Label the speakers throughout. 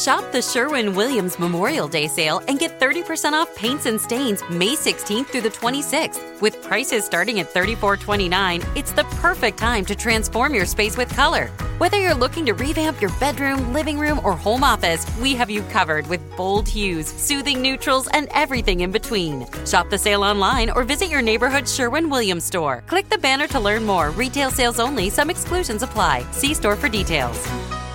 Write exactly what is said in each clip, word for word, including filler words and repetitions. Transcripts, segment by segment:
Speaker 1: Shop the Sherwin-Williams Memorial Day sale and get thirty percent off paints and stains May sixteenth through the twenty-sixth. With prices starting at thirty-four twenty-nine, it's the perfect time to transform your space with color. Whether you're looking to revamp your bedroom, living room, or home office, we have you covered with bold hues, soothing neutrals, and everything in between. Shop the sale online or visit your neighborhood Sherwin-Williams store. Click the banner to learn more. Retail sales only. Some exclusions apply. See store for details.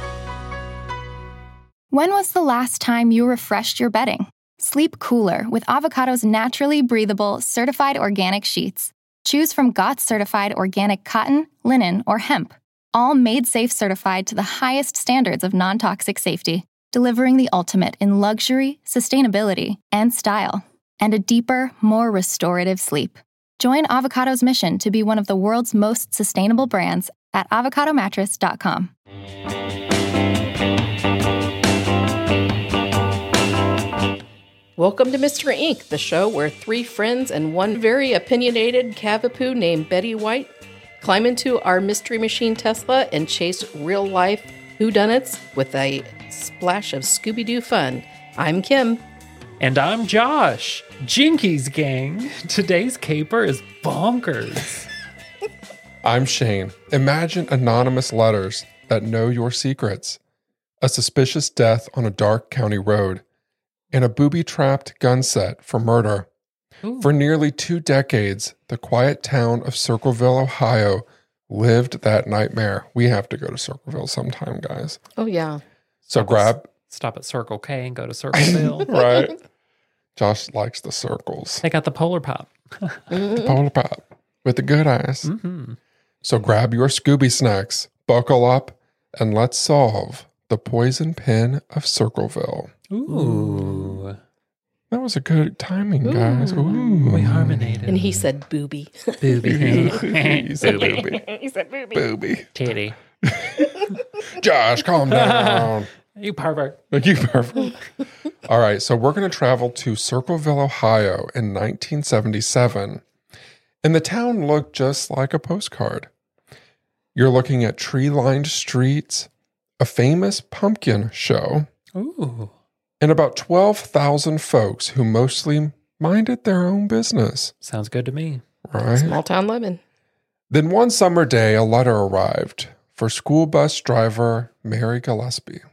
Speaker 2: When was the last time you refreshed your bedding? Sleep cooler with Avocado's naturally breathable, certified organic sheets. Choose from G O T S-certified organic cotton, linen, or hemp. All made safe certified to the highest standards of non-toxic safety, delivering the ultimate in luxury, sustainability, and style, and a deeper, more restorative sleep. Join Avocado's mission to be one of the world's most sustainable brands at avocado mattress dot com.
Speaker 3: Welcome to Mystery Incorporated, the show where three friends and one very opinionated cavapoo named Betty White climb into our Mystery Machine Tesla and chase real-life whodunits with a splash of Scooby-Doo fun. I'm Kim.
Speaker 4: And I'm Josh. Jinkies gang. Today's caper is bonkers.
Speaker 5: I'm Shane. Imagine anonymous letters that know your secrets. A suspicious death on a dark county road. And a booby-trapped gun set for murder. Ooh. For nearly two decades, the quiet town of Circleville, Ohio, lived that nightmare. We have to go to Circleville sometime, guys.
Speaker 3: Oh, yeah.
Speaker 5: So
Speaker 4: stop
Speaker 5: grab...
Speaker 4: At, stop at Circle K and go to Circleville.
Speaker 5: Right. Josh likes the circles.
Speaker 4: They got the Polar Pop.
Speaker 5: The Polar Pop with the good eyes.
Speaker 4: Mm-hmm.
Speaker 5: So grab your Scooby snacks, buckle up, and let's solve the poison pen of Circleville.
Speaker 4: Ooh.
Speaker 5: That was a good timing, guys. Ooh.
Speaker 4: We harmonated.
Speaker 3: And he said booby.
Speaker 4: Booby.
Speaker 5: He said booby.
Speaker 3: He said booby.
Speaker 5: Booby.
Speaker 4: Titty.
Speaker 5: Josh, calm down.
Speaker 4: You pervert.
Speaker 5: You pervert. All right, so we're going to travel to Circleville, Ohio in nineteen seventy-seven. And the town looked just like a postcard. You're looking at tree-lined streets, a famous pumpkin show.
Speaker 4: Ooh.
Speaker 5: And about twelve thousand folks who mostly minded their own business.
Speaker 4: Sounds good to me.
Speaker 5: Right?
Speaker 3: Small town living.
Speaker 5: Then one summer day, a letter arrived for school bus driver Mary Gillespie.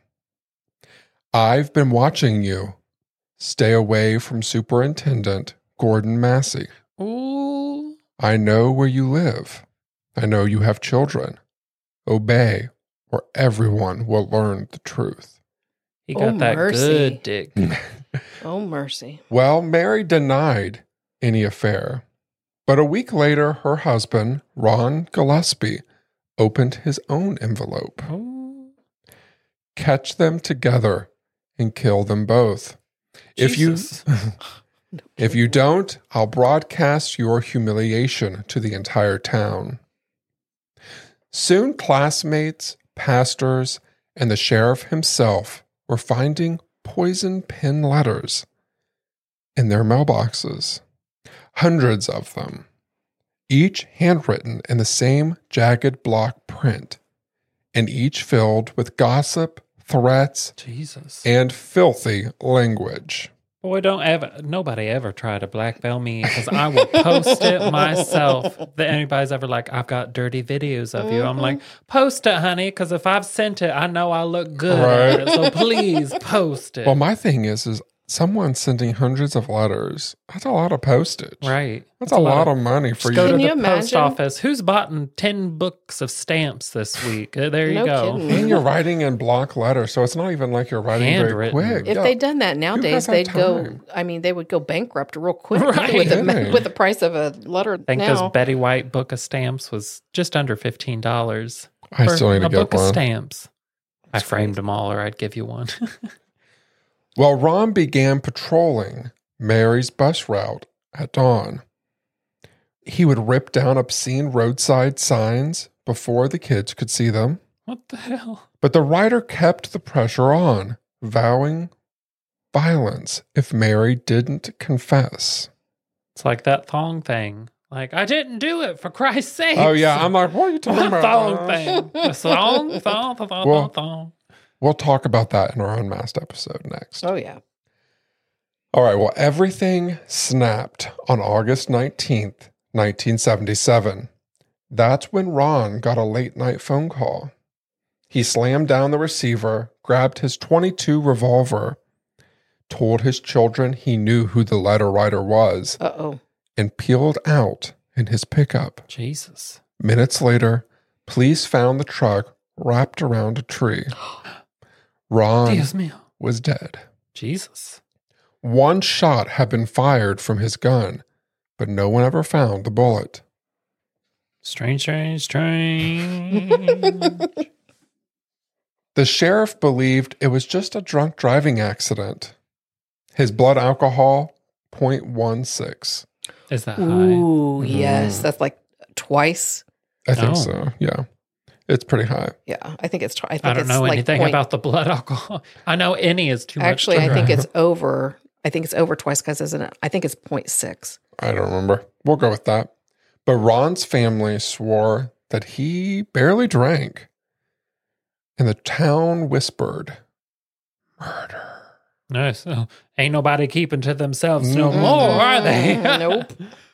Speaker 5: I've been watching you. Stay away from Superintendent Gordon Massey.
Speaker 4: Ooh.
Speaker 5: I know where you live. I know you have children. Obey, or everyone will learn the truth.
Speaker 4: He got
Speaker 3: Oh,
Speaker 4: that
Speaker 3: mercy.
Speaker 4: good dick.
Speaker 3: Oh, mercy.
Speaker 5: Well, Mary denied any affair. But a week later, her husband, Ron Gillespie, opened his own envelope.
Speaker 4: Oh.
Speaker 5: Catch them together and kill them both.
Speaker 4: Jesus.
Speaker 5: If you if you don't, I'll broadcast your humiliation to the entire town. Soon classmates, pastors, and the sheriff himself were finding poison pen letters in their mailboxes. Hundreds of them, each handwritten in the same jagged block print, and each filled with gossip, threats,
Speaker 4: Jesus,
Speaker 5: and filthy language.
Speaker 4: Boy, don't ever, nobody ever try to blackmail me because I will post it myself. That anybody's ever like, I've got dirty videos of you. I'm like, post it, honey, because if I've sent it, I know I look good
Speaker 5: Right.
Speaker 4: at it. So please post it.
Speaker 5: Well, my thing is, is someone sending hundreds of letters. That's a lot of postage.
Speaker 4: Right.
Speaker 5: That's a lot of money for
Speaker 4: Just go
Speaker 5: you.
Speaker 4: to
Speaker 3: Can
Speaker 4: the
Speaker 3: you
Speaker 4: post
Speaker 3: imagine?
Speaker 4: office. Who's bought ten books of stamps this week? Uh, There you
Speaker 3: No
Speaker 4: go.
Speaker 3: kidding.
Speaker 5: And you're writing in block letters, so it's not even like you're writing very
Speaker 4: Handwritten.
Speaker 5: quick.
Speaker 3: If
Speaker 5: Yeah.
Speaker 3: they'd done that nowadays,
Speaker 5: that
Speaker 3: they'd go,
Speaker 5: time?
Speaker 3: I mean, they would go bankrupt real quick
Speaker 4: Right.
Speaker 3: with, the,
Speaker 5: Kidding.
Speaker 3: with the price of a letter
Speaker 4: I think
Speaker 3: now.
Speaker 4: this Betty White book of stamps was just under fifteen dollars.
Speaker 5: I still need to
Speaker 4: a
Speaker 5: get
Speaker 4: book of
Speaker 5: one.
Speaker 4: stamps. I framed them all, or I'd give you one.
Speaker 5: Well, Ron began patrolling Mary's bus route at dawn. He would rip down obscene roadside signs before the kids could see them.
Speaker 4: What the hell?
Speaker 5: But the writer kept the pressure on, vowing violence if Mary didn't confess.
Speaker 4: It's like that thong thing. Like, I didn't do it, for Christ's sake.
Speaker 5: Oh, yeah. I'm like, what are you talking
Speaker 4: What
Speaker 5: about?
Speaker 4: thong
Speaker 5: Josh?
Speaker 4: thing? The thong, thong, thong, thong,
Speaker 5: Well,
Speaker 4: thong.
Speaker 5: We'll talk about that in our Unmasked episode next.
Speaker 3: Oh, yeah.
Speaker 5: All right, well, everything snapped on August nineteenth, nineteen seventy-seven. That's when Ron got a late-night phone call. He slammed down the receiver, grabbed his twenty-two revolver, told his children he knew who the letter writer was,
Speaker 3: Uh-oh.
Speaker 5: and peeled out in his pickup.
Speaker 4: Jesus.
Speaker 5: Minutes later, police found the truck wrapped around a tree. Ron
Speaker 4: Dios mío.
Speaker 5: was dead.
Speaker 4: Jesus.
Speaker 5: One shot had been fired from his gun, but no one ever found the bullet.
Speaker 4: Strange, strange, strange.
Speaker 5: The sheriff believed it was just a drunk driving accident. His blood alcohol, zero point one six.
Speaker 4: Is that high?
Speaker 3: Ooh, yes. That's like twice.
Speaker 5: I think
Speaker 4: Oh.
Speaker 5: so, yeah. It's pretty high.
Speaker 3: Yeah, I think it's. Tw- I, think
Speaker 4: I don't
Speaker 3: it's
Speaker 4: know
Speaker 3: like
Speaker 4: anything
Speaker 3: point-
Speaker 4: about the blood alcohol. I know any is too
Speaker 3: Actually,
Speaker 4: much.
Speaker 3: I
Speaker 4: to
Speaker 3: think
Speaker 4: drink.
Speaker 3: it's over. I think it's over twice because isn't it? I think it's point six.
Speaker 5: I don't remember. We'll go with that. But Ron's family swore that he barely drank. And the town whispered, murder.
Speaker 4: No, so ain't nobody keeping to themselves no
Speaker 5: Mm-mm.
Speaker 4: more, are they?
Speaker 3: Nope.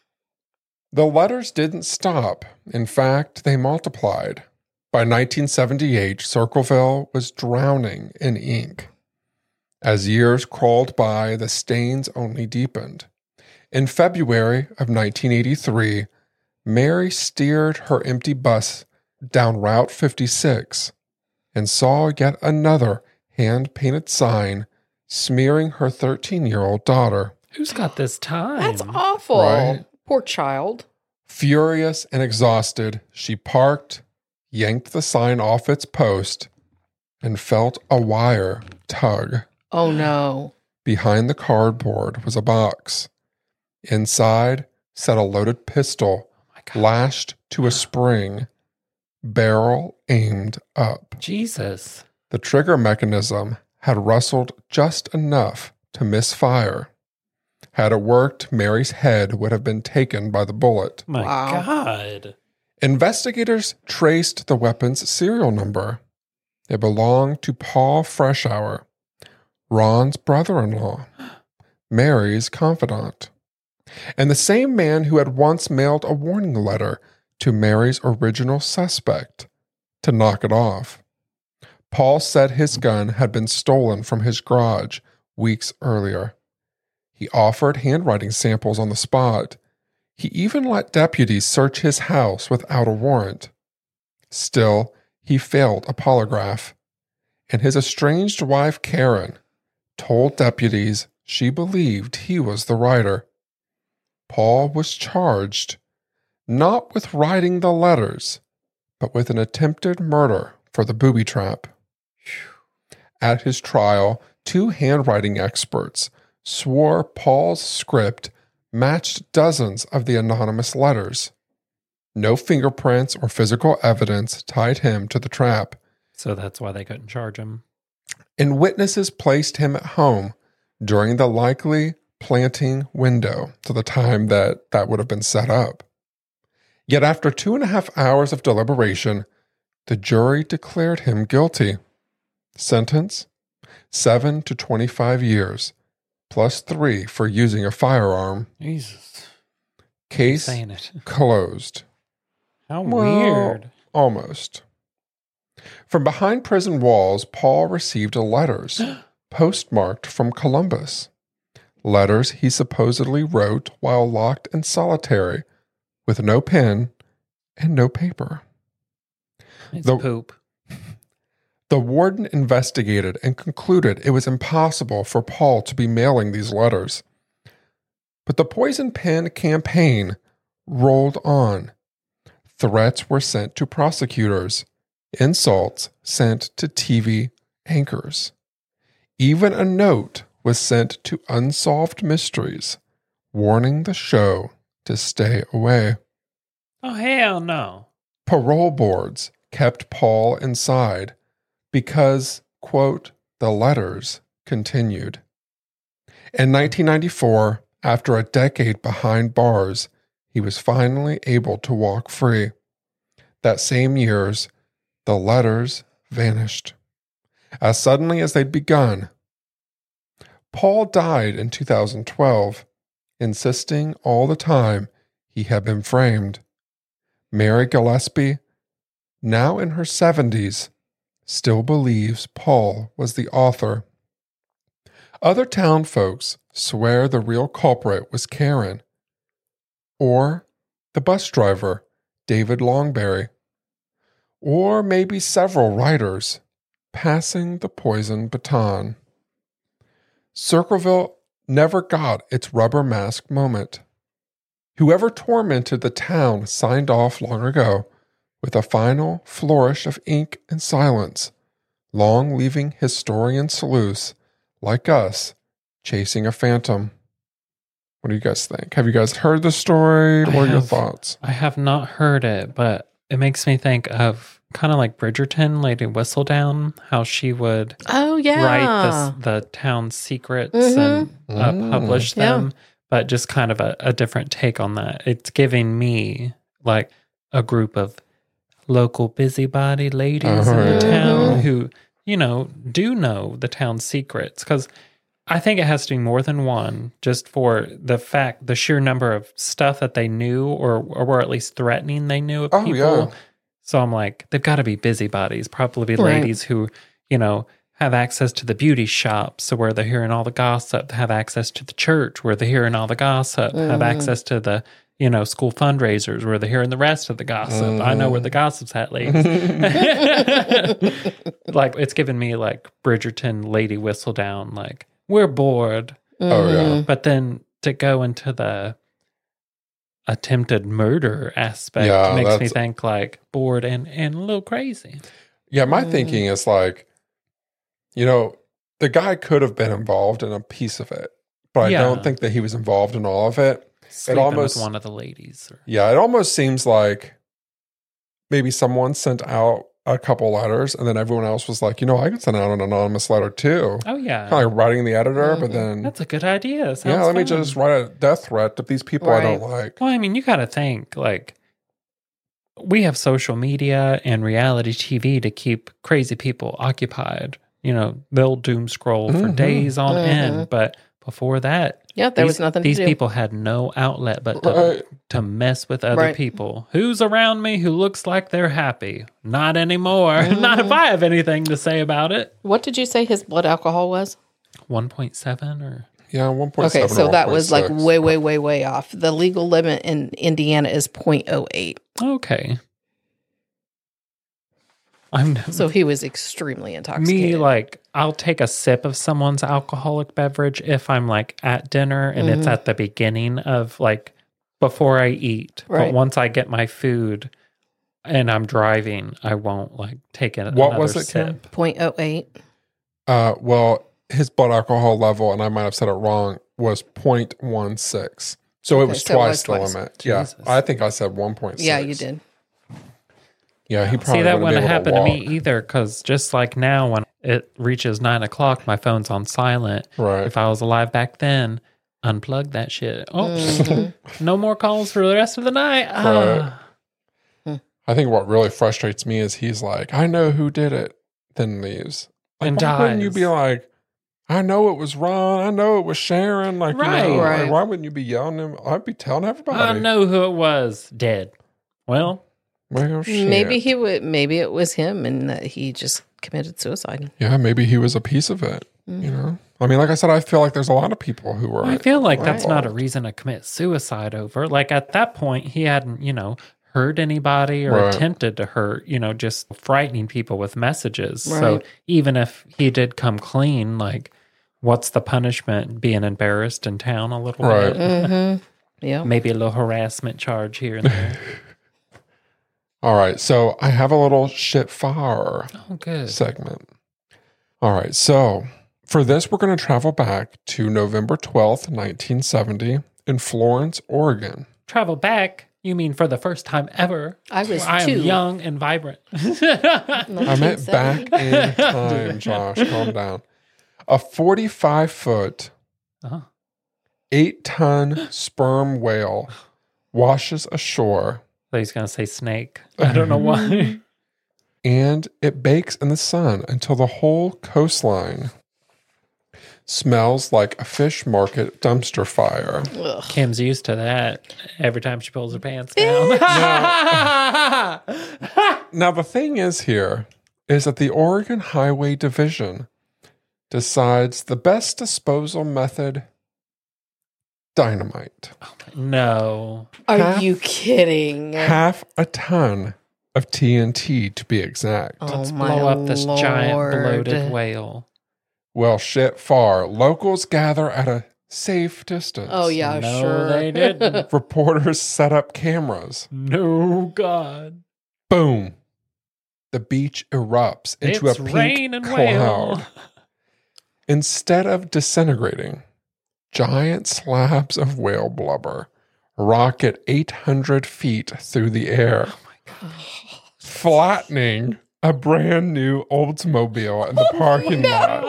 Speaker 5: The letters didn't stop. In fact, they multiplied. By nineteen seventy-eight, Circleville was drowning in ink. As years crawled by, the stains only deepened. In February of nineteen eighty-three, Mary steered her empty bus down Route fifty-six and saw yet another hand-painted sign smearing her thirteen-year-old daughter.
Speaker 4: Who's got this time?
Speaker 3: That's awful.
Speaker 5: Right.
Speaker 3: Poor child.
Speaker 5: Furious and exhausted, she parked, yanked the sign off its post, and felt a wire tug.
Speaker 3: Oh, no.
Speaker 5: Behind the cardboard was a box. Inside sat a loaded pistol lashed to a spring, barrel aimed up.
Speaker 4: Jesus.
Speaker 5: The trigger mechanism had rustled just enough to miss fire. Had it worked, Mary's head would have been taken by the bullet.
Speaker 4: My
Speaker 3: Wow.
Speaker 4: God.
Speaker 5: Investigators traced the weapon's serial number. It belonged to Paul Freshour, Ron's brother-in-law, Mary's confidant, and the same man who had once mailed a warning letter to Mary's original suspect to knock it off. Paul said his gun had been stolen from his garage weeks earlier. He offered handwriting samples on the spot. He even let deputies search his house without a warrant. Still, he failed a polygraph, and his estranged wife, Karen, told deputies she believed he was the writer. Paul was charged not with writing the letters, but with an attempted murder for the booby trap. At his trial, two handwriting experts swore Paul's script matched dozens of the anonymous letters. No fingerprints or physical evidence tied him to the trap,
Speaker 4: So that's why they couldn't charge him.
Speaker 5: and witnesses placed him at home during the likely planting window to the time that that would have been set up. Yet after two and a half hours of deliberation, the jury declared him guilty. Sentence, seven to twenty-five years, plus three for using a firearm.
Speaker 4: Jesus.
Speaker 5: Case
Speaker 4: Saying it.
Speaker 5: closed.
Speaker 4: How
Speaker 5: Well,
Speaker 4: weird.
Speaker 5: Almost. From behind prison walls, Paul received letters postmarked from Columbus. Letters he supposedly wrote while locked in solitary with no pen and no paper.
Speaker 4: It's
Speaker 5: the-
Speaker 4: poop.
Speaker 5: The warden investigated and concluded it was impossible for Paul to be mailing these letters. But the poison pen campaign rolled on. Threats were sent to prosecutors, insults sent to T V anchors. Even a note was sent to Unsolved Mysteries, warning the show to stay away.
Speaker 4: Oh, hell no.
Speaker 5: Parole boards kept Paul inside because, quote, the letters continued. In nineteen ninety-four, after a decade behind bars, he was finally able to walk free. That same years, the letters vanished. as suddenly as they'd begun. Paul died in two thousand twelve, insisting all the time he had been framed. Mary Gillespie, now in her seventies, still believes Paul was the author. Other town folks swear the real culprit was Karen, or the bus driver, David Longberry, or maybe several writers passing the poison baton. Circleville never got its rubber mask moment. Whoever tormented the town signed off long ago with a final flourish of ink and silence, long leaving historian sleuths like us chasing a phantom. What do you guys think? Have you guys heard the story? What are your thoughts?
Speaker 4: I have not heard it, but it makes me think of kind of like Bridgerton, Lady Whistledown, how she would
Speaker 3: Oh, yeah.
Speaker 4: write the, the town's secrets
Speaker 3: Mhm.
Speaker 4: and uh,
Speaker 5: Mm.
Speaker 4: publish
Speaker 3: Yeah.
Speaker 4: them, but just kind of a, a different take on that. It's giving me like a group of local busybody ladies
Speaker 5: Uh-huh,
Speaker 4: in the
Speaker 5: yeah.
Speaker 4: town who, you know, do know the town's secrets. Because I think it has to be more than one, just for the fact, the sheer number of stuff that they knew or, or were at least threatening they knew of
Speaker 5: Oh,
Speaker 4: people.
Speaker 5: yeah.
Speaker 4: So I'm like, they've got to be busybodies, probably
Speaker 3: Right.
Speaker 4: ladies who, you know, have access to the beauty shops, so where they're hearing all the gossip, have access to the church where they're hearing all the gossip, have access to the, you know, school fundraisers where they're hearing the rest of the gossip. I know where the gossip's at, ladies. Like, it's giving me like Bridgerton, Lady Whistledown, like, we're bored.
Speaker 5: Oh, yeah.
Speaker 4: But then to go into the attempted murder aspect
Speaker 5: Yeah,
Speaker 4: makes me
Speaker 5: that's-
Speaker 4: think like bored and, and a little crazy.
Speaker 5: Yeah, my thinking is like, you know, the guy could have been involved in a piece of it, but I
Speaker 4: Yeah.
Speaker 5: don't think that he was involved in all of it.
Speaker 4: Sleeping
Speaker 5: almost-
Speaker 4: with one of the ladies. Or,
Speaker 5: Yeah, it almost seems like maybe someone sent out a couple letters and then everyone else was like, you know, I can send out an anonymous letter too.
Speaker 4: oh, yeah.
Speaker 5: Kind of like writing the editor, but then,
Speaker 4: That's a good idea. Sounds
Speaker 5: yeah, let me
Speaker 4: fun.
Speaker 5: just write a death threat to these people I don't like.
Speaker 4: Well, I mean, you got to think like we have social media and reality T V to keep crazy people occupied. You know, they'll doom scroll for
Speaker 5: Mhm.
Speaker 4: days on
Speaker 3: Mhm.
Speaker 4: end, but before that,
Speaker 3: Yeah, there
Speaker 4: these,
Speaker 3: was nothing to
Speaker 4: these
Speaker 3: do.
Speaker 4: people had no outlet but to,
Speaker 5: Right.
Speaker 4: to mess with other
Speaker 3: Right.
Speaker 4: people. Who's around me who looks like they're happy? Not anymore.
Speaker 3: Mm-hmm.
Speaker 4: Not if I have anything to say about it.
Speaker 3: What did you say his blood alcohol was?
Speaker 4: one point seven or
Speaker 5: Yeah, one point seven.
Speaker 3: Okay, so that was like
Speaker 5: one point six.
Speaker 3: way, way, way, way off. The legal limit in Indiana is zero point zero eight.
Speaker 4: okay. I'm
Speaker 3: So he was extremely intoxicated.
Speaker 4: me like I'll take a sip of someone's alcoholic beverage if I'm like at dinner and
Speaker 3: Mm-hmm.
Speaker 4: it's at the beginning of like before I eat.
Speaker 3: Right.
Speaker 4: But once I get my food and I'm driving, I won't like take it.
Speaker 5: What was it, Kim?
Speaker 3: zero point zero eight.
Speaker 5: Uh, well, his blood alcohol level, and I might have said it wrong, was zero point one six. So it
Speaker 3: Okay,
Speaker 5: was
Speaker 3: so it was
Speaker 5: twice the
Speaker 3: twice.
Speaker 5: limit.
Speaker 4: Jesus.
Speaker 5: Yeah, I think I said one point six.
Speaker 3: Yeah, you did.
Speaker 5: Yeah, he probably
Speaker 4: See, that
Speaker 5: wouldn't
Speaker 4: wouldn't
Speaker 5: be able
Speaker 4: happen
Speaker 5: to
Speaker 4: to me
Speaker 5: walk.
Speaker 4: either because just like now when it reaches nine o'clock, my phone's on silent.
Speaker 5: Right.
Speaker 4: If I was alive back then, unplug that shit. Oh,
Speaker 3: Mm-hmm.
Speaker 4: no more calls for the rest of the night. Ah.
Speaker 5: I think what really frustrates me is he's like, I know who did it, then leaves. Like,
Speaker 4: And
Speaker 5: why wouldn't you
Speaker 4: dies.
Speaker 5: be like, I know it was Ron. I know it was Sharon. Like,
Speaker 4: Right.
Speaker 5: you know,
Speaker 3: Right.
Speaker 5: like, why wouldn't you be yelling him? I'd be telling everybody.
Speaker 4: I know who it was. Dead. Well,
Speaker 5: Well, shit.
Speaker 3: Maybe he would. Maybe it was him, and that he just committed suicide.
Speaker 5: Yeah, maybe he was a piece of it. You
Speaker 3: Mm-hmm.
Speaker 5: know, I mean, like I said, I feel like there's a lot of people who were.
Speaker 4: I feel like that's not a
Speaker 5: involved.
Speaker 4: reason to commit suicide over. Like at that point, he hadn't, you know, hurt anybody or
Speaker 5: Right.
Speaker 4: attempted to hurt, you know, just frightening people with messages. So
Speaker 3: Right.
Speaker 4: even if he did come clean, like, what's the punishment? Being embarrassed in town a little
Speaker 5: Right.
Speaker 4: bit?
Speaker 3: Mm-hmm. Yeah.
Speaker 4: Maybe a little harassment charge here and there.
Speaker 5: All right, so I have a little shit fire
Speaker 4: Oh, good.
Speaker 5: segment. All right, so for this, we're going to travel back to November twelfth, nineteen seventy, in Florence, Oregon.
Speaker 4: Travel back. You mean for the first time ever?
Speaker 3: I was
Speaker 4: I am
Speaker 3: two.
Speaker 4: young and vibrant.
Speaker 5: I meant back in time, Josh. Calm down. A forty-five foot,
Speaker 4: Uh-huh.
Speaker 5: eight ton sperm whale washes ashore.
Speaker 4: So he's going to say snake. I don't know why.
Speaker 5: and it bakes in the sun until the whole coastline smells like a fish market dumpster fire.
Speaker 3: Ugh.
Speaker 4: Kim's used to that every time she pulls her pants down.
Speaker 5: Now, the thing is here is that the Oregon Highway Division decides the best disposal method, dynamite.
Speaker 4: No.
Speaker 3: Are
Speaker 5: Half-
Speaker 3: you kidding?
Speaker 5: Half a ton of T N T to be exact.
Speaker 3: Oh,
Speaker 4: Let's
Speaker 3: my
Speaker 4: blow up this giant
Speaker 3: Lord.
Speaker 4: bloated whale.
Speaker 5: Well, shit far. Locals gather at a safe distance.
Speaker 3: Oh, yeah,
Speaker 4: no,
Speaker 3: sure.
Speaker 4: they didn't.
Speaker 5: Reporters set up cameras.
Speaker 4: No, God.
Speaker 5: Boom. The beach erupts into
Speaker 4: It's
Speaker 5: a pink
Speaker 4: rain and
Speaker 5: cloud.
Speaker 4: whale.
Speaker 5: Instead of disintegrating, giant slabs of whale blubber rocket eight hundred feet through the air, flattening a brand new Oldsmobile in the parking lot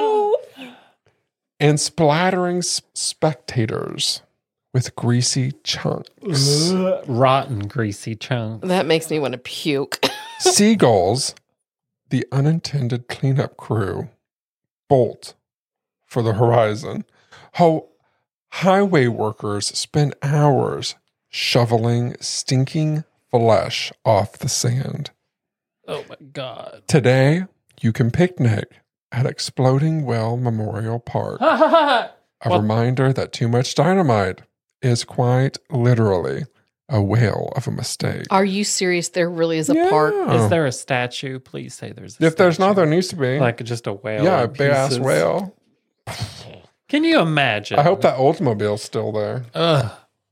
Speaker 5: and splattering s- spectators with greasy chunks.
Speaker 4: Rotten, greasy chunks.
Speaker 3: That makes me want to puke.
Speaker 5: Seagulls, the unintended cleanup crew, bolt for the horizon. Ho- highway workers spend hours shoveling stinking flesh off the sand.
Speaker 4: Oh, my God.
Speaker 5: Today, you can picnic at Exploding Whale Memorial Park. A
Speaker 4: Well-
Speaker 5: reminder that too much dynamite is quite literally a whale of a mistake.
Speaker 3: Are you serious? There really is a
Speaker 5: Yeah.
Speaker 3: park.
Speaker 4: Is there a statue? Please say there's a
Speaker 5: If there's not,
Speaker 4: statue.
Speaker 5: there needs to be.
Speaker 4: Like just a whale.
Speaker 5: yeah, a
Speaker 4: in
Speaker 5: big ass
Speaker 4: pieces.
Speaker 5: whale.
Speaker 4: Can you imagine?
Speaker 5: I hope that Oldsmobile's still there.
Speaker 4: Ugh.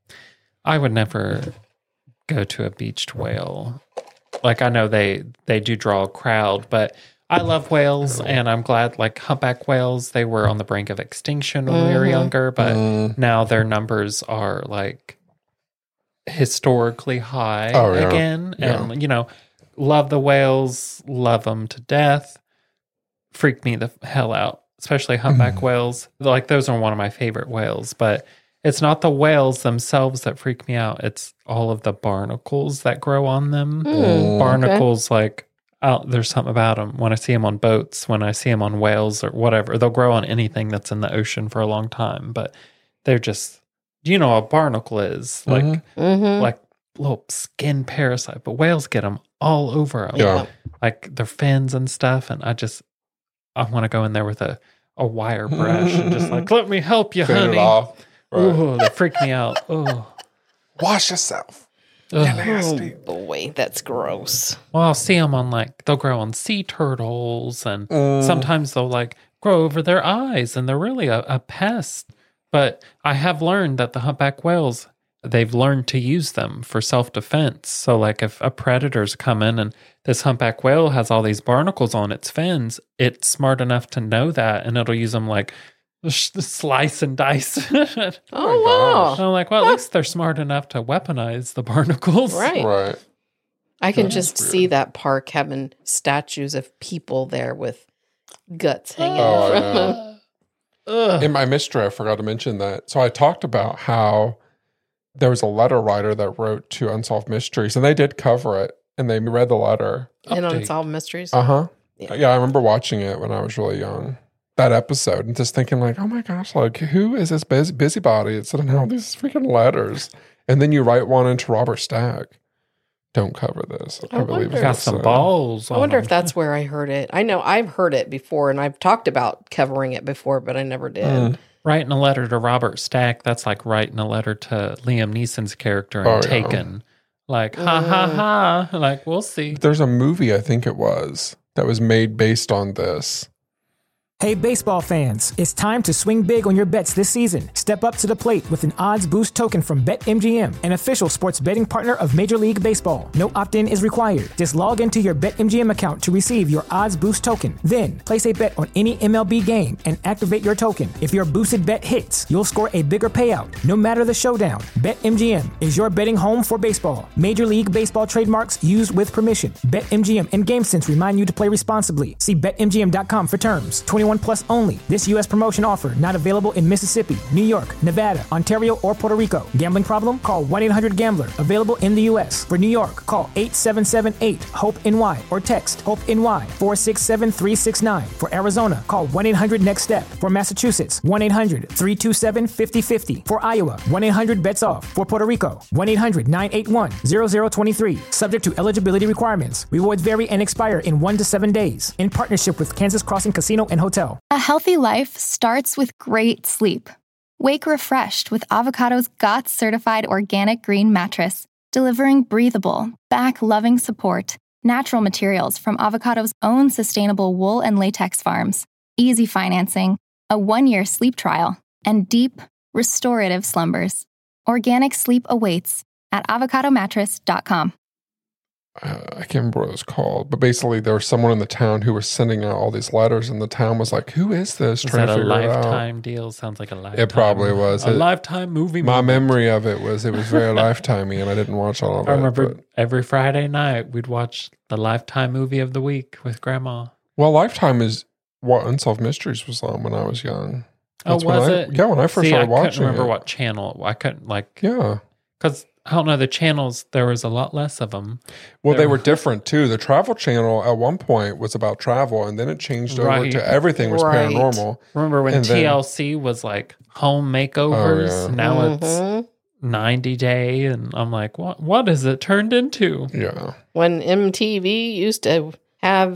Speaker 4: I would never go to a beached whale. Like, I know they, they do draw a crowd, but I love whales, and I'm glad, like, humpback whales, they were on the brink of extinction when we were younger, but
Speaker 5: Mm.
Speaker 4: now their numbers are, like, historically high
Speaker 5: Oh, yeah.
Speaker 4: again.
Speaker 5: Yeah.
Speaker 4: And, you know, love the whales, love them to death. Freak me the hell out, especially humpback
Speaker 5: Mm.
Speaker 4: whales. Like, those are one of my favorite whales, but it's not the whales themselves that freak me out. It's all of the barnacles that grow on them.
Speaker 5: Mm.
Speaker 4: Barnacles, like, oh, there's something about them. When I see them on boats, when I see them on whales or whatever, they'll grow on anything that's in the ocean for a long time. But they're just, you know, what a barnacle is like,
Speaker 5: Mhm.
Speaker 3: Mm-hmm.
Speaker 4: like little skin parasite. But whales get them all over them,
Speaker 5: Yeah.
Speaker 4: like their fins and stuff. And I just, I want to go in there with a, a wire brush and just like, let me help you,
Speaker 5: Clean
Speaker 4: honey.
Speaker 5: it off. Right.
Speaker 4: Ooh, they freak me out. Oh,
Speaker 5: Wash yourself.
Speaker 4: Ugh.
Speaker 5: Nasty.
Speaker 3: Oh boy, that's gross.
Speaker 4: Well, I'll see them on like, they'll grow on sea turtles, and
Speaker 5: Mm.
Speaker 4: sometimes they'll like grow over their eyes, and they're really a, a pest. But I have learned that the humpback whales, they've learned to use them for self-defense. So like if a predator's coming and this humpback whale has all these barnacles on its fins, it's smart enough to know that, and it'll use them like sh- slice and dice.
Speaker 3: Oh, wow.
Speaker 4: I'm like, well, at least they're smart enough to weaponize the barnacles.
Speaker 3: Right.
Speaker 5: Right.
Speaker 3: I can
Speaker 5: That is
Speaker 3: just
Speaker 5: weird.
Speaker 3: see that park having statues of people there with guts hanging
Speaker 5: Oh,
Speaker 3: from
Speaker 5: I
Speaker 3: them.
Speaker 5: know.
Speaker 4: Ugh.
Speaker 5: In my mystery, I forgot to mention that. So I talked about how there was a letter writer that wrote to Unsolved Mysteries, and they did cover it, and they read the letter.
Speaker 3: And
Speaker 4: Update.
Speaker 3: Unsolved Mysteries.
Speaker 5: Uh huh.
Speaker 3: Yeah.
Speaker 5: Yeah. I remember watching it when I was really young. That episode, and just thinking like, oh my gosh, like who is this busy busybody? It's sending out these freaking letters, and then you write one into Robert Stack. Don't cover this. I,
Speaker 3: I
Speaker 5: believe
Speaker 3: wonder.
Speaker 5: it
Speaker 4: Got
Speaker 5: was
Speaker 4: some
Speaker 5: said.
Speaker 4: balls.
Speaker 3: I
Speaker 4: on
Speaker 3: wonder
Speaker 4: them.
Speaker 3: if that's where I heard it. I know I've heard it before, and I've talked about covering it before, but I never did.
Speaker 5: Mm.
Speaker 4: Writing a letter to Robert Stack, that's like writing a letter to Liam Neeson's character in
Speaker 5: Oh, yeah.
Speaker 4: Taken. Like, ha ha ha. Like, we'll see.
Speaker 5: There's a movie, I think it was, that was made based on this.
Speaker 6: Hey, baseball fans, it's time to swing big on your bets this season. Step up to the plate with an odds boost token from BetMGM, an official sports betting partner of Major League Baseball. No opt-in is required. Just log into your BetMGM account to receive your odds boost token. Then, place a bet on any M L B game and activate your token. If your boosted bet hits, you'll score a bigger payout, no matter the showdown. BetMGM is your betting home for baseball. Major League Baseball trademarks used with permission. BetMGM and GameSense remind you to play responsibly. See Bet M G M dot com for terms. twenty-one twenty-one plus only. This U S promotion offer not available in Mississippi, New York, Nevada, Ontario, or Puerto Rico. Gambling problem? Call one eight hundred gambler. Available in the U S. For New York, call eight seven seven eight HOPE N Y or text HOPE-NY four six seven three six nine. For Arizona, call one eight hundred next step. For Massachusetts, one eight hundred three two seven five zero five zero. For Iowa, one eight hundred bets off. For Puerto Rico, one eight hundred nine eight one zero zero two three. Subject to eligibility requirements. Rewards vary and expire in one to seven days. In partnership with Kansas Crossing Casino and Hotel.
Speaker 2: A healthy life starts with great sleep. Wake refreshed with Avocado's G O T S certified organic green mattress, delivering breathable, back-loving support, natural materials from Avocado's own sustainable wool and latex farms, easy financing, a one-year sleep trial, and deep, restorative slumbers. Organic sleep awaits at avocado mattress dot com.
Speaker 5: Uh, I can't remember what it was called, but basically there was someone in the town who was sending out all these letters, and the town was like, "Who is this?"
Speaker 4: Is
Speaker 5: Trying
Speaker 4: that
Speaker 5: to
Speaker 4: a
Speaker 5: figure it out.
Speaker 4: Lifetime deal? Sounds like a Lifetime.
Speaker 5: It probably was.
Speaker 4: A
Speaker 5: It-
Speaker 4: Lifetime movie.
Speaker 5: My
Speaker 4: moment.
Speaker 5: memory of it was it was very lifetimey, and I didn't watch all of it.
Speaker 4: I remember
Speaker 5: but-
Speaker 4: every Friday night we'd watch the Lifetime movie of the week with Grandma.
Speaker 5: well, Lifetime is what Unsolved Mysteries was on when I was young. That's
Speaker 4: oh,
Speaker 5: when
Speaker 4: was
Speaker 5: I-
Speaker 4: it?
Speaker 5: Yeah, when I first
Speaker 4: See,
Speaker 5: started
Speaker 4: I
Speaker 5: watching
Speaker 4: couldn't remember
Speaker 5: it.
Speaker 4: what channel. I couldn't like
Speaker 5: Yeah.
Speaker 4: because I don't know the channels. There was a lot less of them.
Speaker 5: Well, they
Speaker 4: There-
Speaker 5: were different too. The Travel Channel at one point was about travel, and then it changed over
Speaker 4: Right.
Speaker 5: to everything was
Speaker 3: Right.
Speaker 5: paranormal.
Speaker 4: Remember when
Speaker 5: And then-
Speaker 4: T L C was like home makeovers?
Speaker 5: Oh, yeah.
Speaker 4: Now it's
Speaker 3: Mhm.
Speaker 4: ninety day, and I'm like, what? What has it turned into?
Speaker 5: Yeah.
Speaker 3: When M T V used to have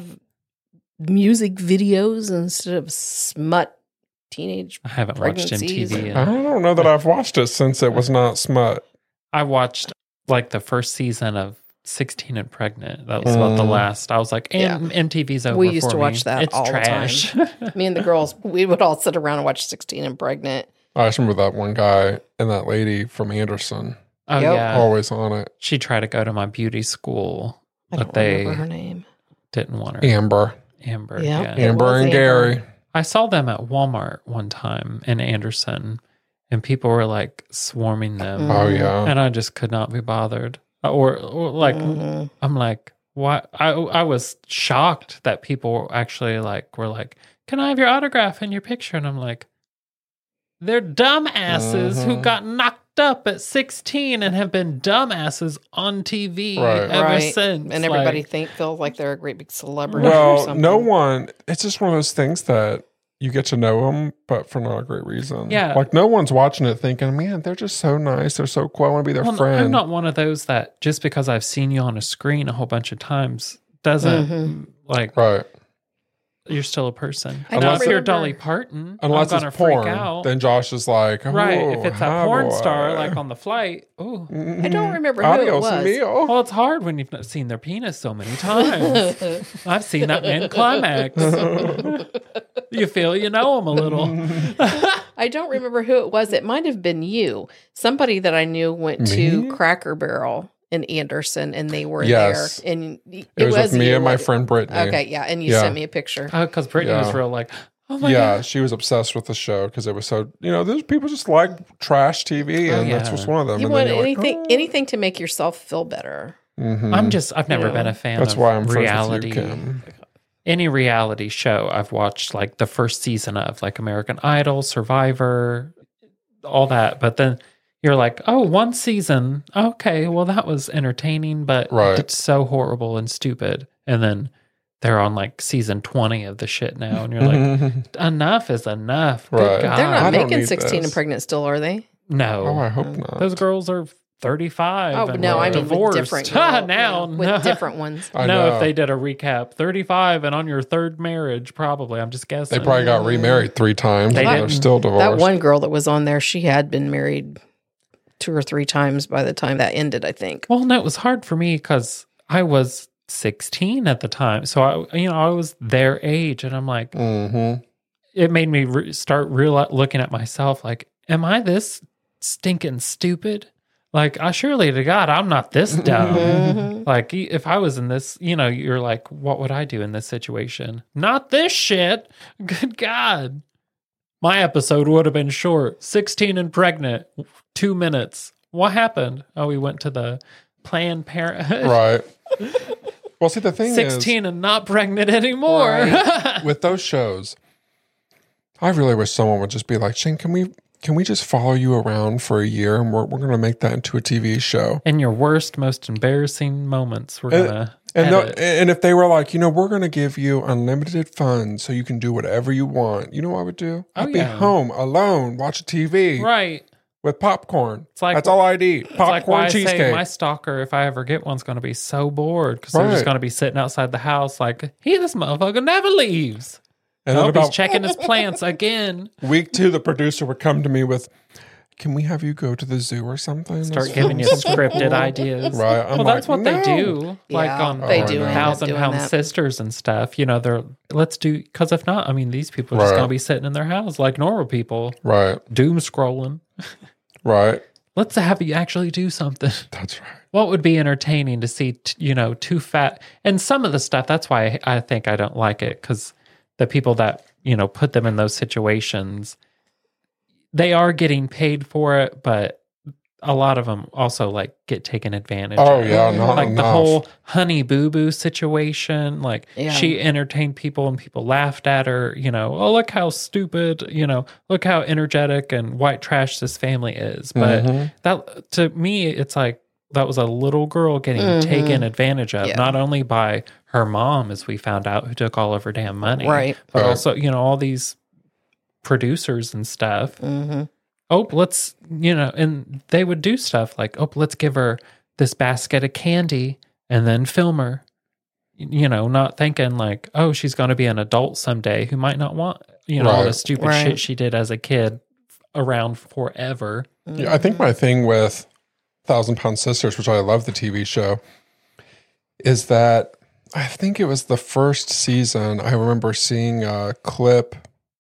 Speaker 3: music videos instead of smut teenage.
Speaker 4: I haven't watched M T
Speaker 3: Pregnancies
Speaker 4: V.
Speaker 3: and-
Speaker 5: I
Speaker 4: In,
Speaker 5: don't know that I've watched it since it was not smut.
Speaker 4: I watched like the first season of sixteen and Pregnant. That was about the
Speaker 5: Mm.
Speaker 4: last. I was like, and M T V's over.
Speaker 3: We used
Speaker 4: for
Speaker 3: to
Speaker 4: me.
Speaker 3: watch that
Speaker 4: It's
Speaker 3: all the
Speaker 4: trash.
Speaker 3: Me and the girls, we would all sit around and watch sixteen and Pregnant.
Speaker 5: I just remember that one guy and that lady from Anderson
Speaker 4: oh
Speaker 3: Yep.
Speaker 4: yeah,
Speaker 5: always on it.
Speaker 4: she tried to go to my beauty school,
Speaker 3: I
Speaker 4: but
Speaker 3: don't
Speaker 4: they
Speaker 3: remember her name.
Speaker 4: didn't want her.
Speaker 5: Amber.
Speaker 4: Amber.
Speaker 3: Yeah.
Speaker 4: Yeah.
Speaker 3: It
Speaker 5: Amber
Speaker 3: was
Speaker 5: and
Speaker 3: Amber.
Speaker 5: Gary.
Speaker 4: I saw them at Walmart one time in Anderson, and people were like swarming them,
Speaker 3: Mm.
Speaker 5: Oh, yeah.
Speaker 4: and I just could not be bothered. Or, or like,
Speaker 3: Mhm.
Speaker 4: I'm like, what? I I was shocked that people actually like were like, "Can I have your autograph and your picture?" And I'm like, they're dumbasses who
Speaker 5: Mhm.
Speaker 4: got knocked up at sixteen and have been dumbasses on T V
Speaker 5: Right.
Speaker 4: ever
Speaker 3: Right.
Speaker 4: since.
Speaker 3: And everybody
Speaker 4: Like,
Speaker 3: think feels like they're a great big celebrity or
Speaker 5: Well,
Speaker 3: something.
Speaker 5: no one, it's just one of those things that you get to know them, but for not a great reason.
Speaker 4: Yeah.
Speaker 5: Like no one's watching it thinking, man, they're just so nice. They're so cool. I want to be their
Speaker 4: well,
Speaker 5: friend.
Speaker 4: I'm not one of those that just because I've seen you on a screen a whole bunch of times doesn't
Speaker 3: Mhm.
Speaker 4: like
Speaker 5: Right.
Speaker 4: you're still a person.
Speaker 3: I
Speaker 4: Not
Speaker 5: don't
Speaker 4: if you're
Speaker 3: remember-
Speaker 4: Dolly Parton.
Speaker 5: Unless
Speaker 4: I'm gonna
Speaker 5: it's porn.
Speaker 4: freak out.
Speaker 5: Then Josh is like, oh,
Speaker 4: right. If it's a
Speaker 5: hi,
Speaker 4: porn
Speaker 5: boy.
Speaker 4: star like on the flight, oh.
Speaker 3: I don't remember who it
Speaker 5: Adios,
Speaker 3: was.
Speaker 5: mio.
Speaker 4: Well, it's hard when you've not seen their penis so many times. I've seen that man climax. You feel you know him a little.
Speaker 3: I don't remember who it was. It might have been you. Somebody that I knew went
Speaker 5: Me?
Speaker 3: to Cracker Barrel in Anderson, and they were
Speaker 5: Yes.
Speaker 3: there. And it,
Speaker 5: It was, with me
Speaker 3: you,
Speaker 5: and my
Speaker 3: wasn't it?
Speaker 5: friend Brittany.
Speaker 3: Okay, yeah, and you
Speaker 5: Yeah.
Speaker 3: sent me a picture.
Speaker 4: Because Brittany was
Speaker 5: Yeah.
Speaker 4: real like, oh my
Speaker 5: yeah,
Speaker 4: God.
Speaker 5: she was obsessed with the show because it was so, you know, there's people just like trash T V,
Speaker 4: Oh,
Speaker 5: and that's
Speaker 4: yeah.
Speaker 5: just one of them.
Speaker 3: You
Speaker 5: and
Speaker 3: want
Speaker 5: then you're like,
Speaker 3: anything,
Speaker 5: oh.
Speaker 3: anything to make yourself feel better.
Speaker 5: Mhm.
Speaker 4: I'm just, I've never
Speaker 3: Yeah.
Speaker 4: been a fan
Speaker 5: That's
Speaker 4: of
Speaker 5: why I'm
Speaker 4: reality.
Speaker 5: friends with you, Kim.
Speaker 4: Any reality show I've watched like the first season of, like American Idol, Survivor, all that. But then you're like, oh, one season. Okay, well, that was entertaining, but
Speaker 5: Right.
Speaker 4: it's so horrible and stupid. And then they're on like season twenty of the shit now. And you're like, enough is enough. Good
Speaker 5: Right.
Speaker 4: God.
Speaker 3: They're
Speaker 5: I
Speaker 3: not
Speaker 5: don't
Speaker 3: making
Speaker 5: need
Speaker 3: sixteen
Speaker 5: this.
Speaker 3: and pregnant still, are they?
Speaker 4: No.
Speaker 5: oh, I hope not.
Speaker 4: Those girls are thirty-five.
Speaker 3: Oh,
Speaker 4: and
Speaker 3: no, I mean with
Speaker 4: divorced.
Speaker 3: different
Speaker 4: Ah,
Speaker 3: girl-
Speaker 4: now,
Speaker 3: with
Speaker 4: no.
Speaker 3: different ones.
Speaker 5: I
Speaker 4: no,
Speaker 5: know.
Speaker 4: if they did a recap, thirty-five and on your third marriage, probably. I'm just guessing.
Speaker 5: They probably got remarried three times.
Speaker 4: They
Speaker 5: and they're
Speaker 4: didn't.
Speaker 5: still divorced.
Speaker 3: That one girl that was on there, she had been married two or three times by the time that ended, I think.
Speaker 4: Well, no, it was hard for me because I was sixteen at the time. So, I, you know, I was their age. And I'm like,
Speaker 5: Mm-hmm.
Speaker 4: it made me re- start real looking at myself like, am I this stinking stupid? Like, I surely to God, I'm not this dumb.
Speaker 3: Mhm.
Speaker 4: Like, if I was in this, you know, you're like, what would I do in this situation? Not this shit. Good God. My episode would have been short. sixteen and pregnant, two minutes. What happened? Oh, we went to the Planned Parenthood.
Speaker 5: Right. Well, see, the thing
Speaker 4: sixteen and not pregnant anymore.
Speaker 5: is, with those shows, I really wish someone would just be like, Shane, can we can we just follow you around for a year and we're, we're going to make that into a T V show?
Speaker 4: And your worst, most embarrassing moments, we're going to
Speaker 5: And,
Speaker 4: edit.
Speaker 5: the, and if they were like, you know, we're going to give you unlimited funds so you can do whatever you want, you know what I would do?
Speaker 4: Oh,
Speaker 5: I'd be
Speaker 4: yeah.
Speaker 5: home alone, watch T V
Speaker 4: Right.
Speaker 5: with popcorn.
Speaker 4: It's like-
Speaker 5: That's all I'd eat.
Speaker 4: It's
Speaker 5: Popcorn,
Speaker 4: like why I say
Speaker 5: cheesecake.
Speaker 4: my stalker, if I ever get one, is going to be so bored because they're
Speaker 5: Right.
Speaker 4: just going to be sitting outside the house like, he, this motherfucker never leaves.
Speaker 5: and
Speaker 4: Nope,
Speaker 5: then
Speaker 4: he's
Speaker 5: about
Speaker 4: checking his plants again.
Speaker 5: week two, the producer would come to me with, can we have you go to the zoo or something?
Speaker 4: Start
Speaker 5: Let's
Speaker 4: giving you
Speaker 5: film something
Speaker 4: scripted
Speaker 5: cool."
Speaker 4: ideas.
Speaker 5: Right. I'm
Speaker 4: well,
Speaker 5: like,
Speaker 4: that's what
Speaker 5: no.
Speaker 4: they do. Like
Speaker 3: Yeah,
Speaker 4: on
Speaker 3: they
Speaker 5: Oh,
Speaker 3: do
Speaker 5: I know.
Speaker 3: end up
Speaker 4: Thousand
Speaker 3: doing
Speaker 4: Pound
Speaker 3: that.
Speaker 4: Sisters and stuff. You know, they're let's do because if not, I mean, these people are just
Speaker 5: Right.
Speaker 4: gonna be sitting in their house like normal people,
Speaker 5: Right.
Speaker 4: doom scrolling.
Speaker 5: Right.
Speaker 4: Let's have you actually do something.
Speaker 5: That's right.
Speaker 4: What would be entertaining to see? T- you know, two fat and some of the stuff. That's why I think I don't like it because the people that you know put them in those situations, they are getting paid for it, but a lot of them also like get taken advantage
Speaker 5: Oh,
Speaker 4: of.
Speaker 5: yeah. Not
Speaker 4: Like
Speaker 5: enough.
Speaker 4: the whole Honey Boo Boo situation, like
Speaker 3: Yeah.
Speaker 4: she entertained people and people laughed at her, you know, oh, look how stupid, you know, look how energetic and white trash this family is. But
Speaker 5: Mhm.
Speaker 4: that, to me, it's like that was a little girl getting
Speaker 3: Mhm.
Speaker 4: taken advantage of,
Speaker 3: Yeah.
Speaker 4: not only by her mom, as we found out, who took all of her damn money,
Speaker 3: Right.
Speaker 4: but
Speaker 5: Right.
Speaker 4: also, you know, all these producers and stuff.
Speaker 3: Mm-hmm.
Speaker 4: Oh, let's, you know, and they would do stuff like, oh, let's give her this basket of candy and then film her, you know, not thinking like, oh, she's going to be an adult someday who might not want, you know, all
Speaker 5: Right.
Speaker 4: the stupid
Speaker 3: Right.
Speaker 4: shit she did as a kid around forever.
Speaker 5: Yeah, I think my thing with Thousand Pound Sisters, which I love the T V show, is that I think it was the first season. I remember seeing a clip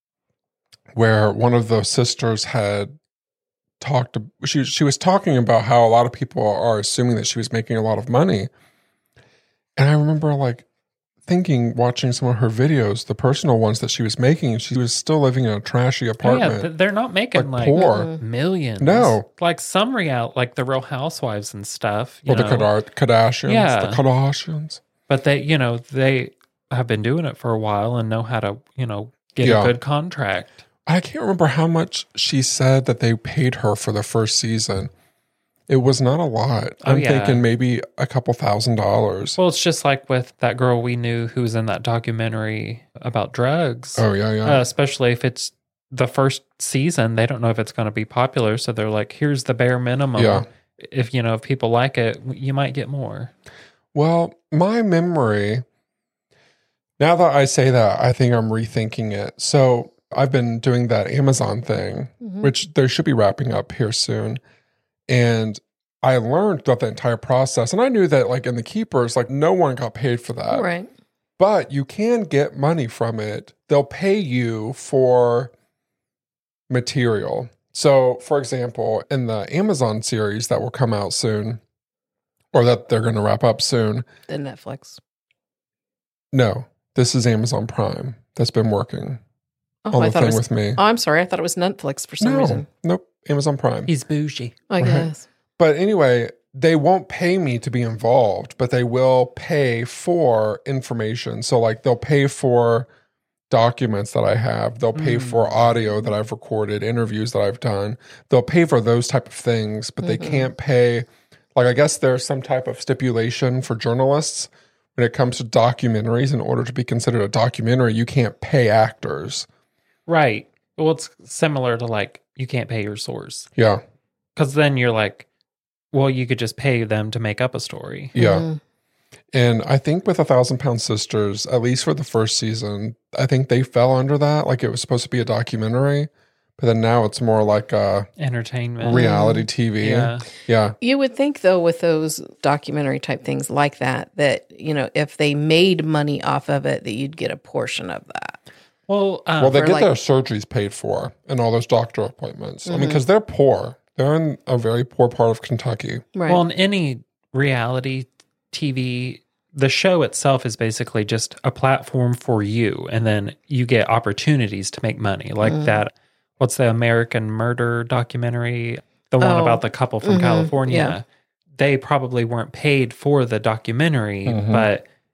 Speaker 5: where one of the sisters had talked to, she she was talking about how a lot of people are assuming that she was making a lot of money. And I remember like thinking, watching some of her videos, the personal ones that she was making, she was still living in a trashy
Speaker 4: Oh,
Speaker 5: apartment.
Speaker 4: yeah, th- they're not making
Speaker 5: Like,
Speaker 4: like,
Speaker 5: poor.
Speaker 4: millions.
Speaker 5: No.
Speaker 4: Like some real, like the Real Housewives and stuff. You
Speaker 5: Or the
Speaker 4: know?
Speaker 5: Kadar- Kardashians.
Speaker 4: Yeah.
Speaker 5: The Kardashians.
Speaker 4: But they, you know, they have been doing it for a while and know how to, you know, get
Speaker 5: Yeah.
Speaker 4: a good contract.
Speaker 5: I can't remember how much she said that they paid her for the first season. It was not a lot.
Speaker 4: Oh,
Speaker 5: I'm
Speaker 4: yeah.
Speaker 5: thinking maybe a couple thousand dollars.
Speaker 4: Well, it's just like with that girl we knew who was in that documentary about drugs.
Speaker 5: Oh, yeah, yeah.
Speaker 4: Uh, especially if it's the first season, they don't know if it's going to be popular. So they're like, here's the bare minimum.
Speaker 5: Yeah.
Speaker 4: If, you know, if people like it, you might get more.
Speaker 5: Well, my memory, now that I say that, I think I'm rethinking it. So I've been doing that Amazon thing,
Speaker 3: Mhm.
Speaker 5: which they should be wrapping up here soon. And I learned throughout the entire process, and I knew that like in the keepers, like no one got paid for that.
Speaker 3: Right.
Speaker 5: But you can get money from it. They'll pay you for material. So, for example, in the Amazon series that will come out soon, or that they're going to wrap up soon,
Speaker 3: The Netflix.
Speaker 5: no, this is Amazon Prime that's been working
Speaker 3: Oh,
Speaker 5: on
Speaker 3: I
Speaker 5: the
Speaker 3: thought
Speaker 5: thing
Speaker 3: it was.
Speaker 5: with me.
Speaker 3: Oh, I'm sorry. I thought it was Netflix for some
Speaker 5: no,
Speaker 3: reason.
Speaker 5: nope, Amazon Prime.
Speaker 4: He's bougie.
Speaker 3: I
Speaker 5: Right.
Speaker 3: guess.
Speaker 5: But anyway, they won't pay me to be involved, but they will pay for information. So, like, they'll pay for documents that I have. They'll pay
Speaker 4: Mm.
Speaker 5: for audio that I've recorded, interviews that I've done. They'll pay for those type of things, but they
Speaker 3: Mhm.
Speaker 5: can't pay. Like, I guess there's some type of stipulation for journalists when it comes to documentaries. In order to be considered a documentary, you can't pay actors.
Speaker 4: Right. Well, it's similar to like, you can't pay your source.
Speaker 5: Yeah.
Speaker 4: Because then you're like, well, you could just pay them to make up a story.
Speaker 5: Yeah.
Speaker 3: Mhm.
Speaker 5: And I think with A Thousand Pound Sisters, at least for the first season, I think they fell under that. Like it was supposed to be a documentary, but then now it's more like a
Speaker 4: Entertainment.
Speaker 5: reality T V.
Speaker 4: Yeah.
Speaker 5: Yeah.
Speaker 3: You would think, though, with those documentary type things like that, that, you know, if they made money off of it, that you'd get a portion of that.
Speaker 4: Well, um,
Speaker 5: Well, they
Speaker 3: for
Speaker 5: get
Speaker 3: like-
Speaker 5: their surgeries paid for and all those doctor appointments. I mean,
Speaker 3: Mhm.
Speaker 5: because they're poor. They're in a very poor part of Kentucky.
Speaker 3: Right.
Speaker 4: well, in any reality T V, the show itself is basically just a platform for you, and then you get opportunities to make money, like
Speaker 3: Mhm.
Speaker 4: that. What's the American Murder documentary? The one
Speaker 3: Oh.
Speaker 4: about the couple from
Speaker 3: Mhm.
Speaker 4: California.
Speaker 3: Yeah.
Speaker 4: They probably weren't paid for the documentary,
Speaker 5: Mhm.
Speaker 4: but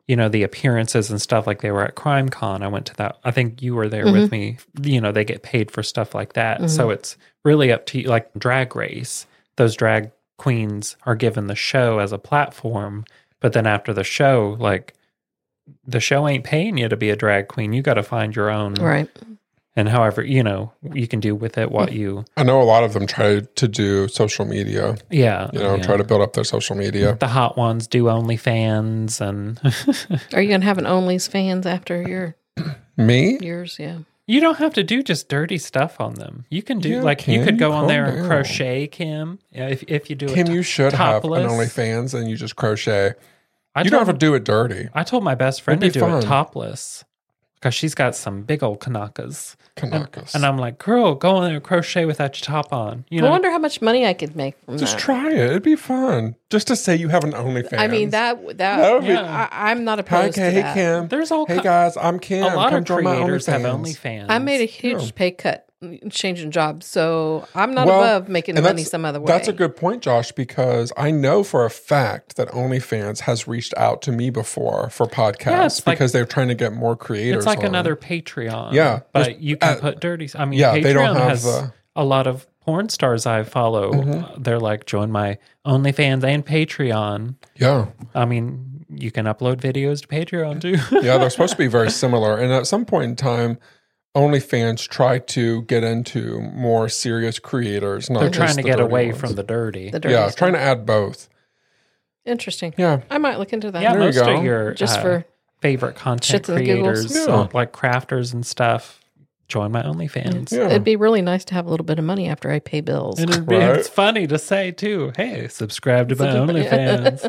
Speaker 4: you know, the appearances and stuff, like they were at Crime Con. I went to that. I think you were there mm-hmm. with me. You know, they get paid for stuff like that. Mm-hmm. So it's really up to you. Like Drag Race, those drag queens are given the show as a platform. But then after the show, like the show ain't paying you to be a drag queen. You got to find your own.
Speaker 3: Right.
Speaker 4: And however, you know, you can do with it what you...
Speaker 5: I know a lot of them try to do social media.
Speaker 4: Yeah.
Speaker 5: You know,
Speaker 4: yeah.
Speaker 5: try to build up their social media.
Speaker 4: The hot ones do OnlyFans and...
Speaker 3: Are you going to have an OnlyFans after your...
Speaker 5: Me?
Speaker 3: Yours, yeah.
Speaker 4: You don't have to do just dirty stuff on them. You can do,
Speaker 5: yeah,
Speaker 4: like,
Speaker 5: Kim,
Speaker 4: you could go on
Speaker 5: calm
Speaker 4: there
Speaker 5: down.
Speaker 4: and crochet, Kim. Yeah, if, if you do
Speaker 5: Kim,
Speaker 4: it t-
Speaker 5: you should
Speaker 4: topless.
Speaker 5: have an OnlyFans and you just crochet.
Speaker 4: I
Speaker 5: you
Speaker 4: told,
Speaker 5: don't have to do it dirty.
Speaker 4: I told my best friend to
Speaker 5: It'd be
Speaker 4: do
Speaker 5: fun.
Speaker 4: it topless. Because she's got some big old Kanakas.
Speaker 5: Kanakas.
Speaker 4: And, and I'm like, girl, go in there and crochet without your top on. You know?
Speaker 3: I wonder how much money I could make from
Speaker 5: Just
Speaker 3: that.
Speaker 5: try it. It'd be fun. Just to say you have an OnlyFans.
Speaker 3: I mean, that, that,
Speaker 5: That would be-
Speaker 3: I, I'm not
Speaker 5: Hi,
Speaker 3: opposed
Speaker 5: hey,
Speaker 3: to that.
Speaker 5: Kim.
Speaker 4: There's all
Speaker 5: Hey
Speaker 4: ki-
Speaker 5: guys, I'm Kim.
Speaker 4: A lot
Speaker 5: Come
Speaker 4: of
Speaker 5: join my
Speaker 4: creators have
Speaker 5: OnlyFans.
Speaker 4: OnlyFans.
Speaker 3: I made a huge
Speaker 5: Yeah.
Speaker 3: pay cut changing jobs, so I'm not
Speaker 5: Well,
Speaker 3: above making
Speaker 5: and
Speaker 3: money
Speaker 5: that's-
Speaker 3: some other way.
Speaker 5: That's a good point, Josh, because I know for a fact that OnlyFans has reached out to me before for podcasts
Speaker 4: Yeah, it's like-
Speaker 5: because they're trying to get more creators.
Speaker 4: It's like
Speaker 5: on.
Speaker 4: another Patreon.
Speaker 5: Yeah,
Speaker 4: But
Speaker 5: there's-
Speaker 4: you can
Speaker 5: uh,
Speaker 4: put dirty... I mean,
Speaker 5: yeah,
Speaker 4: Patreon
Speaker 5: they don't have
Speaker 4: has
Speaker 5: the-
Speaker 4: a lot of porn stars I follow.
Speaker 5: Mm-hmm.
Speaker 4: They're like, join my OnlyFans and Patreon.
Speaker 5: Yeah.
Speaker 4: I mean, you can upload videos to Patreon too.
Speaker 5: Yeah, they're supposed to be very similar. And at some point in time, OnlyFans try to get into more serious creators. Not
Speaker 4: They're
Speaker 5: just
Speaker 4: trying to
Speaker 5: the
Speaker 4: get
Speaker 5: dirty
Speaker 4: away
Speaker 5: ones.
Speaker 4: from the dirty.
Speaker 3: The dirty
Speaker 5: Yeah,
Speaker 3: stuff.
Speaker 5: trying to add both.
Speaker 3: Interesting.
Speaker 5: Yeah.
Speaker 3: I might look into that.
Speaker 4: yeah,
Speaker 5: There you
Speaker 4: most
Speaker 5: go.
Speaker 4: of your
Speaker 3: Just
Speaker 4: uh,
Speaker 3: for
Speaker 4: favorite content
Speaker 3: shits and giggles.
Speaker 4: creators,
Speaker 5: Yeah.
Speaker 4: uh, like crafters and stuff, join my OnlyFans.
Speaker 5: Yeah.
Speaker 3: It'd be really nice to have a little bit of money after I pay bills.
Speaker 4: And it'd be,
Speaker 5: Right.
Speaker 4: it's funny to say too, hey, subscribe to my OnlyFans.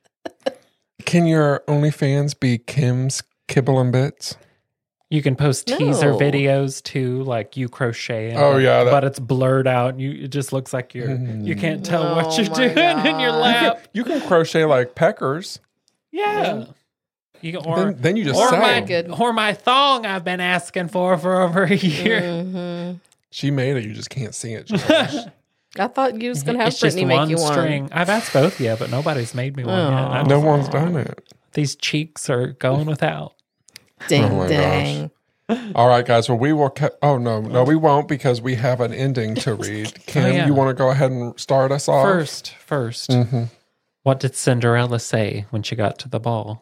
Speaker 5: Can your OnlyFans be Kim's Kibble and Bits?
Speaker 4: You can post teaser
Speaker 3: No.
Speaker 4: videos too, like you crochet.
Speaker 5: Oh, yeah, that-
Speaker 4: but it's blurred out. And you it just looks like you're you can't tell what
Speaker 3: Oh,
Speaker 4: you're
Speaker 3: my
Speaker 4: doing in your
Speaker 3: God.
Speaker 4: lap.
Speaker 5: You can crochet like peckers.
Speaker 4: Yeah. You can, or
Speaker 5: Then, then you just
Speaker 4: or
Speaker 5: sell
Speaker 4: my
Speaker 5: them.
Speaker 3: Good.
Speaker 4: or my thong I've been asking for for over a year.
Speaker 3: Mm-hmm.
Speaker 5: She made it. You just can't see it. Josh.
Speaker 3: I thought you was going to have
Speaker 4: It's just
Speaker 3: Brittany make
Speaker 4: one
Speaker 3: you one.
Speaker 4: string. I've asked both yet, but nobody's made me one yet.
Speaker 3: Oh.
Speaker 4: I
Speaker 5: no
Speaker 4: just-
Speaker 5: one's done it.
Speaker 4: These cheeks are going without.
Speaker 3: Ding,
Speaker 5: Oh my
Speaker 3: dang.
Speaker 5: All right, guys. Well, we will. Ca- oh no, no, we won't because we have an ending to read. Kim,
Speaker 4: yeah.
Speaker 5: you want to go ahead and start us off
Speaker 4: First, first,
Speaker 5: Mm-hmm.
Speaker 4: what did Cinderella say when she got to the ball?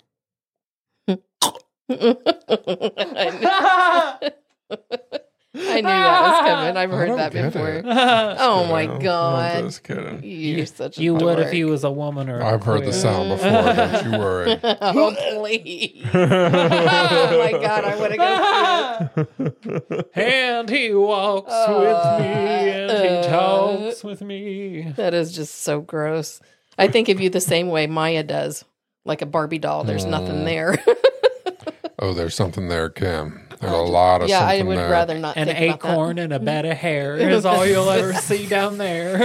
Speaker 3: I knew that was coming. I've
Speaker 5: I
Speaker 3: heard
Speaker 5: don't
Speaker 3: that
Speaker 5: get
Speaker 3: before.
Speaker 5: it.
Speaker 3: Oh my
Speaker 5: I'm
Speaker 3: God.
Speaker 5: just kidding.
Speaker 3: You're such a
Speaker 4: You would if
Speaker 3: dork.
Speaker 4: you was a woman or a
Speaker 5: I've heard the
Speaker 4: queer.
Speaker 5: sound before. Don't you worry.
Speaker 3: Oh, please. Oh my God. I want to go see it.
Speaker 4: And he walks with me and he talks with me.
Speaker 3: That is just so gross. I think of you the same way Maya does, like a Barbie doll. There's
Speaker 5: Mm.
Speaker 3: nothing there.
Speaker 5: Oh, there's something there, Kim. There's a lot of
Speaker 3: yeah, I
Speaker 5: something
Speaker 3: would
Speaker 5: there.
Speaker 3: rather not
Speaker 4: An
Speaker 3: think about that.
Speaker 4: acorn and a bed of hair is all you'll ever see down there.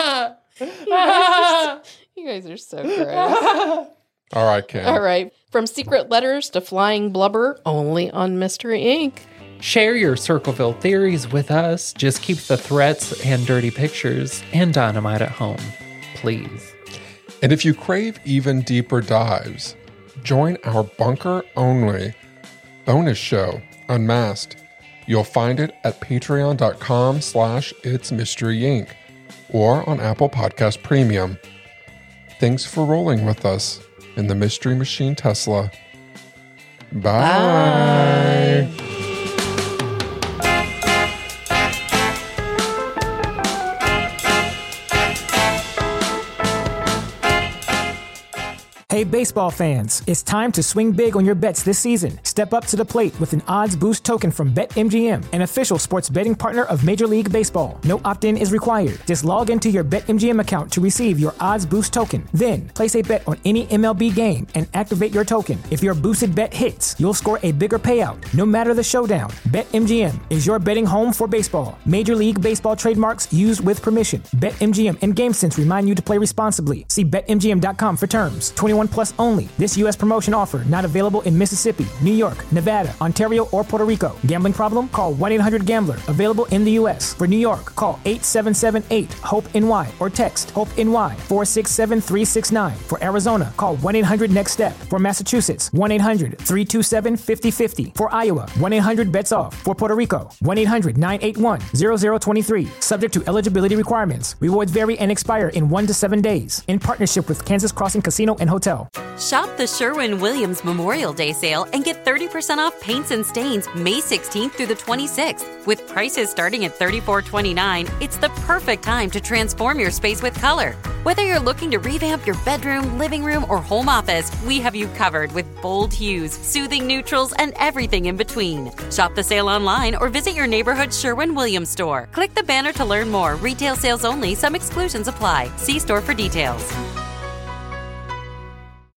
Speaker 3: You guys are so gross.
Speaker 5: All right, Kim.
Speaker 3: All right. From secret letters to flying blubber, only on Mystery Incorporated.
Speaker 4: Share your Circleville theories with us. Just keep the threats and dirty pictures and dynamite at home, please.
Speaker 5: And if you crave even deeper dives, join our bunker only bonus show, Unmasked. You'll find it at patreon.com slash it's mystery inc or on Apple Podcast Premium. Thanks for rolling with us in the Mystery Machine Tesla. Bye.
Speaker 3: Bye.
Speaker 6: Hey, baseball fans, it's time to swing big on your bets this season. Step up to the plate with an odds boost token from BetMGM, an official sports betting partner of Major League Baseball. No opt-in is required. Just log into your BetMGM account to receive your odds boost token. Then, place a bet on any M L B game and activate your token. If your boosted bet hits, you'll score a bigger payout, no matter the showdown. BetMGM is your betting home for baseball. Major League Baseball trademarks used with permission. BetMGM and GameSense remind you to play responsibly. See Bet M G M dot com for terms. twenty-one twenty-one plus only. This U S promotion offer not available in Mississippi, New York, Nevada, Ontario, or Puerto Rico. Gambling problem? Call one eight hundred gambler. Available in the U S. For New York, call eight seven seven eight HOPE N Y or text HOPE-NY four six seven three six nine. For Arizona, call one eight hundred next step. For Massachusetts, one eight hundred three two seven five zero five zero. For Iowa, one eight hundred bets off. For Puerto Rico, one eight hundred nine eight one zero zero two three. Subject to eligibility requirements. Rewards vary and expire in one to seven days. In partnership with Kansas Crossing Casino and Hotel.
Speaker 1: Shop the Sherwin-Williams Memorial Day sale and get thirty percent off paints and stains May sixteenth through the twenty-sixth. With prices starting at thirty-four twenty-nine, it's the perfect time to transform your space with color. Whether you're looking to revamp your bedroom, living room, or home office, we have you covered with bold hues, soothing neutrals, and everything in between. Shop the sale online or visit your neighborhood Sherwin-Williams store. Click the banner to learn more. Retail sales only. Some exclusions apply. See store for details.